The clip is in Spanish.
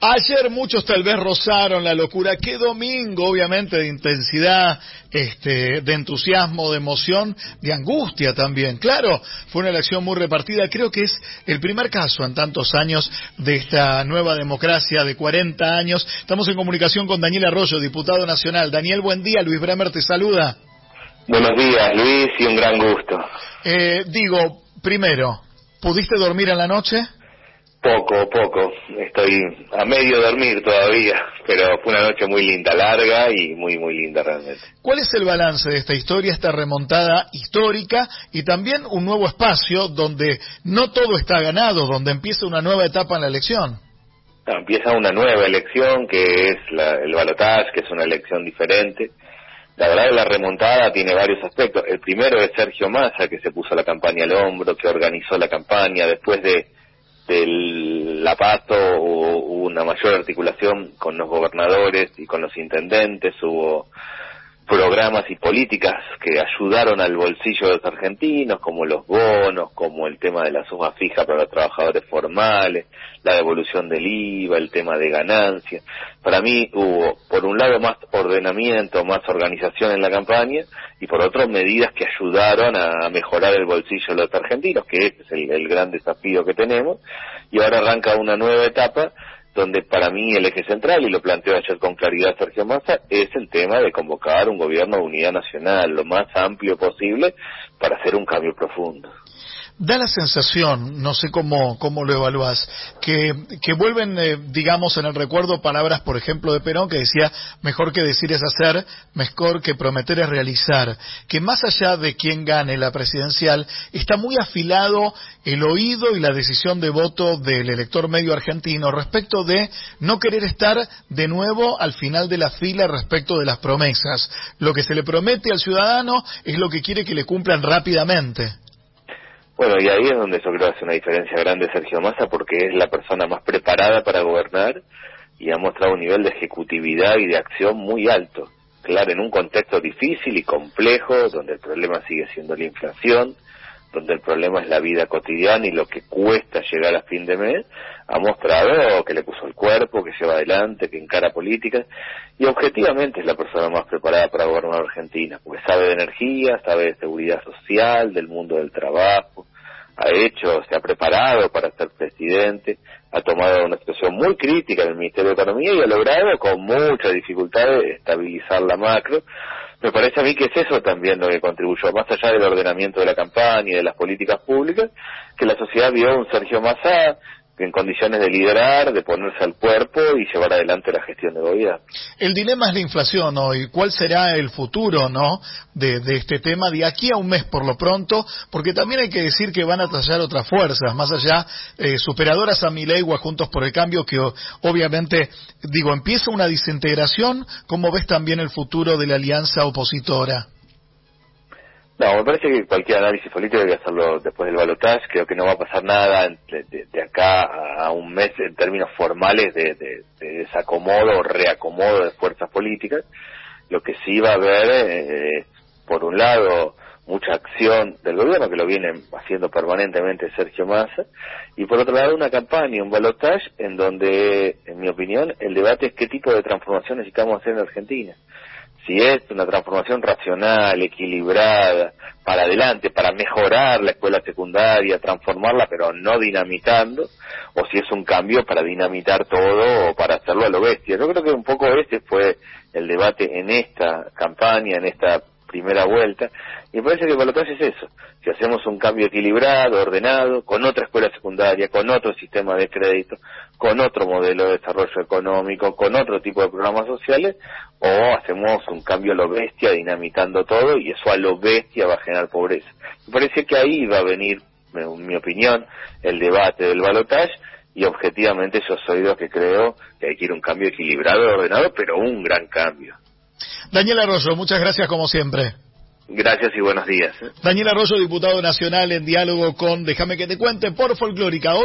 Ayer muchos tal vez rozaron la locura. Qué domingo, obviamente, de intensidad, de entusiasmo, de emoción, de angustia también. Claro, fue una elección muy repartida. Creo que es el primer caso en tantos años de esta nueva democracia de 40 años. Estamos en comunicación con Daniel Arroyo, diputado nacional. Daniel, buen día. Luis Bremer te saluda. Buenos días, Luis, y un gran gusto. Primero, ¿pudiste dormir en la noche? Poco. Estoy a medio dormir todavía, pero fue una noche muy linda, larga y muy linda realmente. ¿Cuál es el balance de esta historia, esta remontada histórica y también un nuevo espacio donde no todo está ganado, donde empieza una nueva etapa en la elección? No, empieza una nueva elección que es el balotaje, que es una elección diferente. La verdad, la remontada tiene varios aspectos. El primero es Sergio Massa, que se puso la campaña al hombro, que organizó la campaña después del Pato, hubo una mayor articulación con los gobernadores y con los intendentes, hubo programas y políticas que ayudaron al bolsillo de los argentinos, como los bonos, como el tema de la suma fija para los trabajadores formales, la devolución del IVA, el tema de ganancias. Para mí hubo, por un lado, más ordenamiento, más organización en la campaña, y por otro, medidas que ayudaron a mejorar el bolsillo de los argentinos, que ese es el gran desafío que tenemos, y ahora arranca una nueva etapa donde para mí el eje central, y lo planteó ayer con claridad Sergio Massa, es el tema de convocar un gobierno de unidad nacional lo más amplio posible para hacer un cambio profundo. Da la sensación, no sé cómo lo evalúas, que vuelven, digamos, en el recuerdo palabras, por ejemplo, de Perón, que decía, mejor que decir es hacer, mejor que prometer es realizar, que más allá de quién gane la presidencial, está muy afilado el oído y la decisión de voto del elector medio argentino respecto de no querer estar de nuevo al final de la fila respecto de las promesas. Lo que se le promete al ciudadano es lo que quiere que le cumplan rápidamente. Bueno, y ahí es donde yo creo que hace una diferencia grande Sergio Massa, porque es la persona más preparada para gobernar y ha mostrado un nivel de ejecutividad y de acción muy alto. Claro, en un contexto difícil y complejo, donde el problema sigue siendo la inflación, donde el problema es la vida cotidiana y lo que cuesta llegar a fin de mes, ha mostrado que le puso el cuerpo, que lleva adelante, que encara políticas, y objetivamente es la persona más preparada para gobernar Argentina, porque sabe de energía, sabe de seguridad social, del mundo del trabajo, se ha preparado para ser presidente, ha tomado una situación muy crítica en el Ministerio de Economía y ha logrado con mucha dificultad estabilizar la macro. Me parece a mí que es eso también lo que contribuyó, más allá del ordenamiento de la campaña y de las políticas públicas, que la sociedad vio a un Sergio Massa en condiciones de liderar, de ponerse al cuerpo y llevar adelante la gestión de gobierno. El dilema es la inflación hoy. ¿Cuál será el futuro, de este tema de aquí a un mes por lo pronto? Porque también hay que decir que van a tallar otras fuerzas, más allá, superadoras a Milei o a Juntos por el Cambio, que obviamente, empieza una desintegración. ¿Cómo ves también el futuro de la alianza opositora? No, me parece que cualquier análisis político hay que hacerlo después del balotaje. Creo que no va a pasar nada de acá a un mes en términos formales de desacomodo o reacomodo de fuerzas políticas. Lo que sí va a haber, por un lado, mucha acción del gobierno, que lo viene haciendo permanentemente Sergio Massa, y por otro lado una campaña, un balotaje, en donde, en mi opinión, el debate es qué tipo de transformación necesitamos hacer en Argentina. Si es una transformación racional, equilibrada, para adelante, para mejorar la escuela secundaria, transformarla pero no dinamitando, o si es un cambio para dinamitar todo o para hacerlo a lo bestia. Yo creo que un poco ese fue el debate en esta campaña, en esta primera vuelta, y me parece que el balotaje es eso. Si hacemos un cambio equilibrado, ordenado, con otra escuela secundaria, con otro sistema de crédito, con otro modelo de desarrollo económico, con otro tipo de programas sociales, o hacemos un cambio a lo bestia, dinamitando todo, y eso a lo bestia va a generar pobreza. Me parece que ahí va a venir, en mi opinión, el debate del balotaje, y objetivamente yo soy de los que creo que hay que ir a un cambio equilibrado, ordenado, pero un gran cambio. Daniel Arroyo, muchas gracias como siempre. Gracias y buenos días. Daniel Arroyo, diputado nacional, en diálogo con Déjame que te cuente por Folclórica.